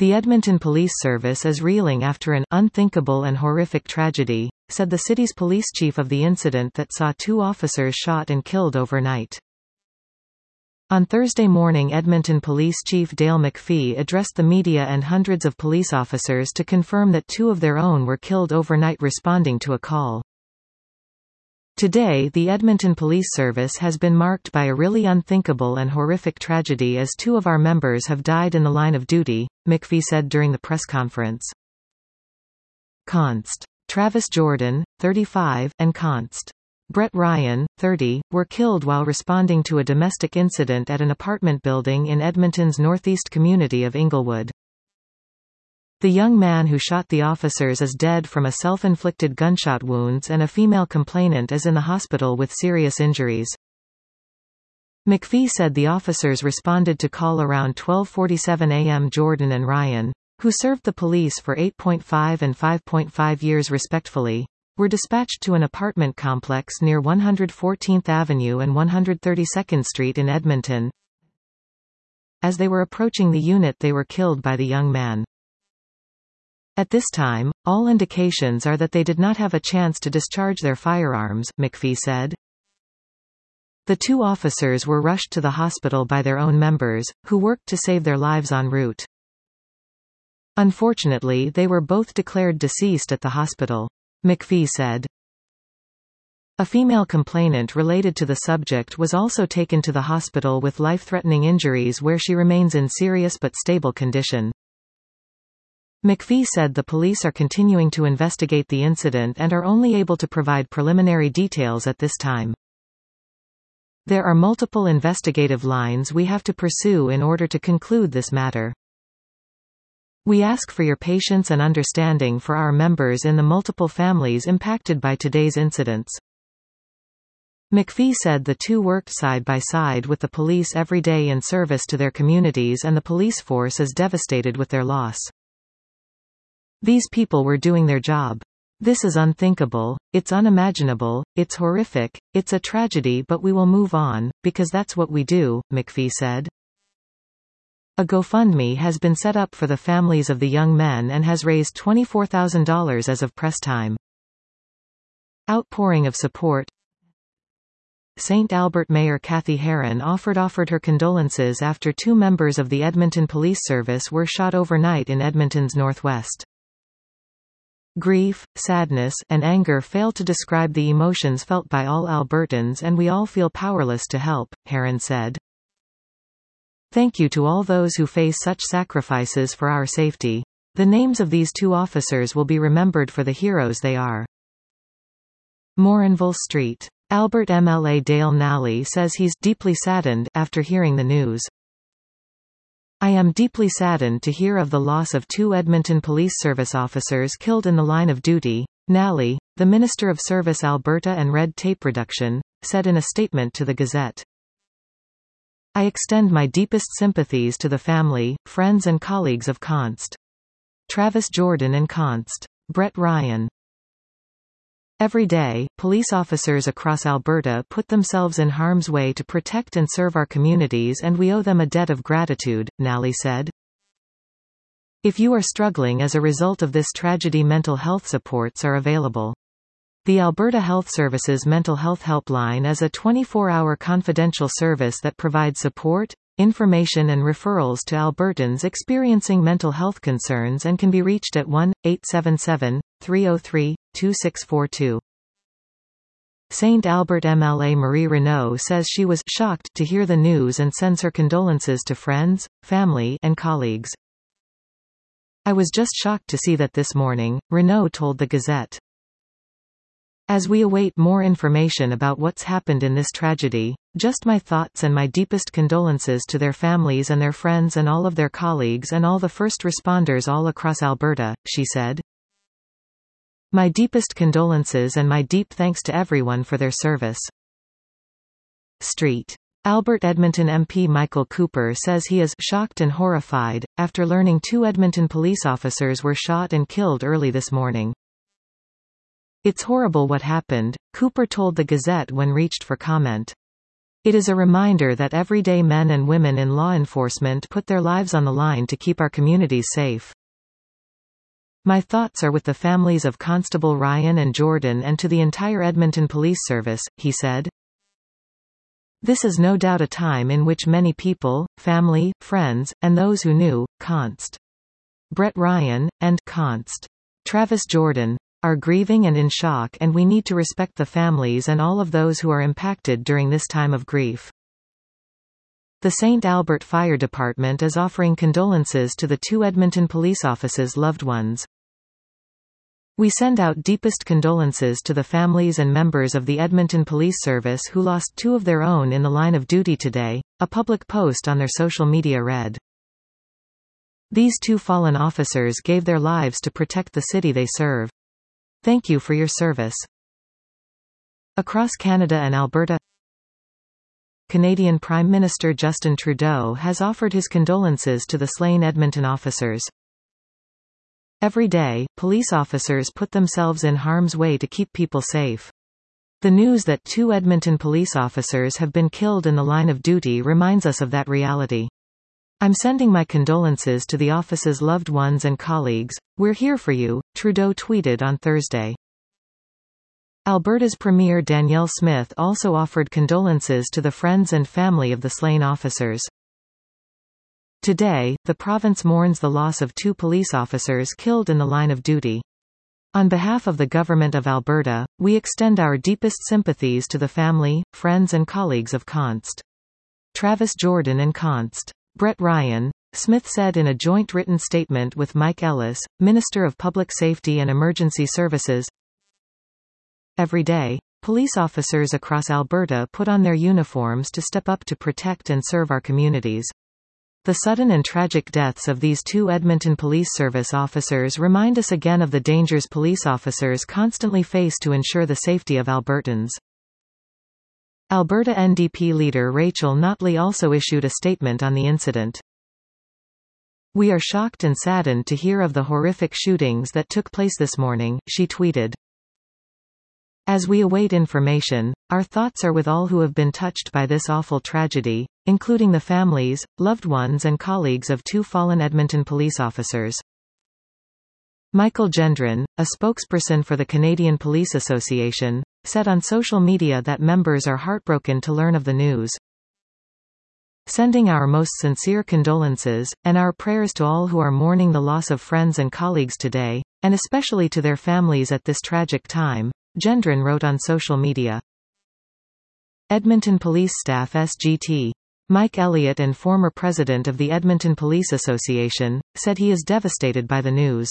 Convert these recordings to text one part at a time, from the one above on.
The Edmonton Police Service is reeling after an unthinkable and horrific tragedy, said the city's police chief of the incident that saw 2 officers shot and killed overnight. On Thursday morning, Edmonton Police Chief Dale McPhee addressed the media and hundreds of police officers to confirm that 2 of their own were killed overnight responding to a call. Today, the Edmonton Police Service has been marked by a really unthinkable and horrific tragedy as 2 of our members have died in the line of duty, McPhee said during the press conference. Const. Travis Jordan, 35, and Const. Brett Ryan, 30, were killed while responding to a domestic incident at an apartment building in Edmonton's northeast community of Inglewood. The young man who shot the officers is dead from a self-inflicted gunshot wounds, and a female complainant is in the hospital with serious injuries. McPhee said the officers responded to call around 12:47 a.m. Jordan and Ryan, who served the police for 8.5 and 5.5 years respectively, were dispatched to an apartment complex near 114th Avenue and 132nd Street in Edmonton. As they were approaching the unit, they were killed by the young man. At this time, all indications are that they did not have a chance to discharge their firearms, McPhee said. The 2 officers were rushed to the hospital by their own members, who worked to save their lives en route. Unfortunately, they were both declared deceased at the hospital, McPhee said. A female complainant related to the subject was also taken to the hospital with life-threatening injuries, where she remains in serious but stable condition. McPhee said the police are continuing to investigate the incident and are only able to provide preliminary details at this time. There are multiple investigative lines we have to pursue in order to conclude this matter. We ask for your patience and understanding for our members in the multiple families impacted by today's incidents. McPhee said the 2 worked side by side with the police every day in service to their communities, and the police force is devastated with their loss. These people were doing their job. This is unthinkable, it's unimaginable, it's horrific, it's a tragedy, but we will move on, because that's what we do, McPhee said. A GoFundMe has been set up for the families of the young men and has raised $24,000 as of press time. Outpouring of support. St. Albert Mayor Kathy Heron offered her condolences after 2 members of the Edmonton Police Service were shot overnight in Edmonton's northwest. Grief, sadness, and anger fail to describe the emotions felt by all Albertans, and we all feel powerless to help, Heron said. Thank you to all those who face such sacrifices for our safety. The names of these 2 officers will be remembered for the heroes they are. Morinville Street. Albert MLA Dale Nally says he's deeply saddened after hearing the news. I am deeply saddened to hear of the loss of 2 Edmonton Police Service officers killed in the line of duty, Nally, the Minister of Service Alberta and Red Tape Reduction, said in a statement to the Gazette. I extend my deepest sympathies to the family, friends and colleagues of Const. Travis Jordan and Const. Brett Ryan. Every day, police officers across Alberta put themselves in harm's way to protect and serve our communities, and we owe them a debt of gratitude, Nally said. If you are struggling as a result of this tragedy, mental health supports are available. The Alberta Health Services Mental Health Helpline is a 24-hour confidential service that provides support, information and referrals to Albertans experiencing mental health concerns, and can be reached at 1-877-303-2642. St. Albert MLA Marie Renaud says she was shocked to hear the news and sends her condolences to friends, family, and colleagues. I was just shocked to see that this morning, Renaud told the Gazette. As we await more information about what's happened in this tragedy, just my thoughts and my deepest condolences to their families and their friends and all of their colleagues and all the first responders all across Alberta, she said. My deepest condolences and my deep thanks to everyone for their service. Street. Albert Edmonton MP Michael Cooper says he is shocked and horrified after learning 2 Edmonton police officers were shot and killed early this morning. It's horrible what happened, Cooper told the Gazette when reached for comment. It is a reminder that everyday men and women in law enforcement put their lives on the line to keep our communities safe. My thoughts are with the families of Constable Ryan and Jordan and to the entire Edmonton Police Service, he said. This is no doubt a time in which many people, family, friends, and those who knew, Const. Brett Ryan, and Const. Travis Jordan, are grieving and in shock, and we need to respect the families and all of those who are impacted during this time of grief. The St. Albert Fire Department is offering condolences to the 2 Edmonton police officers' loved ones. We send out deepest condolences to the families and members of the Edmonton Police Service who lost 2 of their own in the line of duty today, a public post on their social media read. These 2 fallen officers gave their lives to protect the city they serve. Thank you for your service. Across Canada and Alberta, Canadian Prime Minister Justin Trudeau has offered his condolences to the slain Edmonton officers. Every day, police officers put themselves in harm's way to keep people safe. The news that 2 Edmonton police officers have been killed in the line of duty reminds us of that reality. I'm sending my condolences to the office's loved ones and colleagues. We're here for you, Trudeau tweeted on Thursday. Alberta's Premier Danielle Smith also offered condolences to the friends and family of the slain officers. Today, the province mourns the loss of 2 police officers killed in the line of duty. On behalf of the Government of Alberta, we extend our deepest sympathies to the family, friends and colleagues of Const. Travis Jordan and Const. Brett Ryan, Smith said in a joint written statement with Mike Ellis, Minister of Public Safety and Emergency Services. Every day, police officers across Alberta put on their uniforms to step up to protect and serve our communities. The sudden and tragic deaths of these 2 Edmonton Police Service officers remind us again of the dangers police officers constantly face to ensure the safety of Albertans. Alberta NDP leader Rachel Notley also issued a statement on the incident. We are shocked and saddened to hear of the horrific shootings that took place this morning, she tweeted. As we await information, our thoughts are with all who have been touched by this awful tragedy, including the families, loved ones and colleagues of 2 fallen Edmonton police officers. Michael Gendron, a spokesperson for the Canadian Police Association, said on social media that members are heartbroken to learn of the news. Sending our most sincere condolences, and our prayers to all who are mourning the loss of friends and colleagues today, and especially to their families at this tragic time, Gendron wrote on social media. Edmonton Police Staff SGT. Mike Elliott, and former president of the Edmonton Police Association, said he is devastated by the news.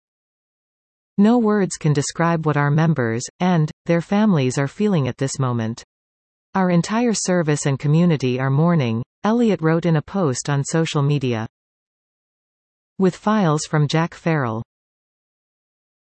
No words can describe what our members, and their families are feeling at this moment. Our entire service and community are mourning, Elliott wrote in a post on social media. With files from Jack Farrell.